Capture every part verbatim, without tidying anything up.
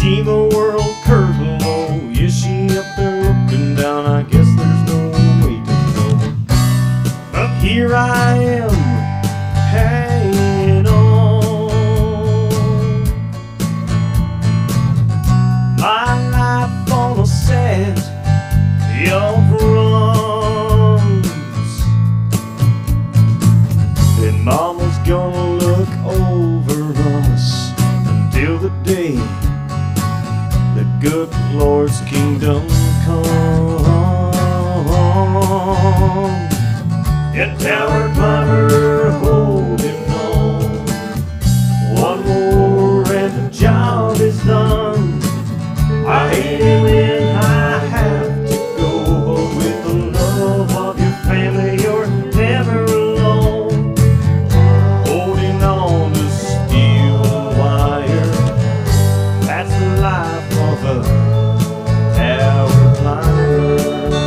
see the world curve low. Is she up there looking down? I guess there's no way to know. But here I am, hanging on. My life on a set of runs, and Mama's gonna look over us until the day the good Lord's kingdom come. And tower climber holding on, one more and the job is done. I hate it when I have to go, but with the love of your family you're never alone. Holding on to steel wire, that's the life of a tower climber.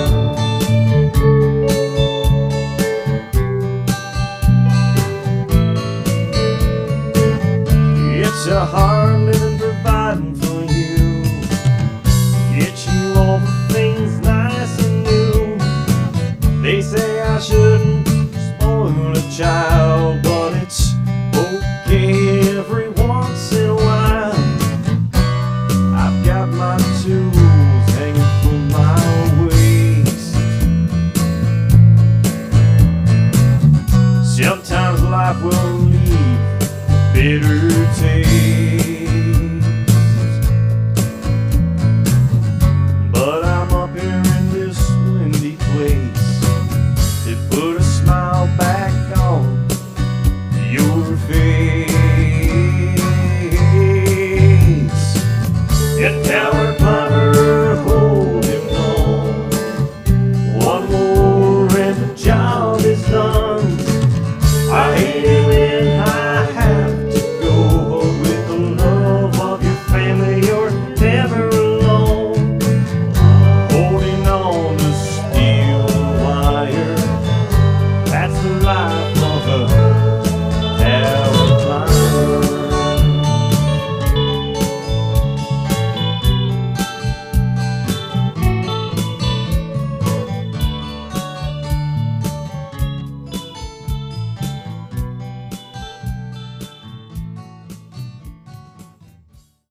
It's a hard living providing for you, get you all the things nice and new. They say I shouldn't spoil a child, but it's okay every once in a while. I've got my tools hanging from my waist. Sometimes life will leave bitter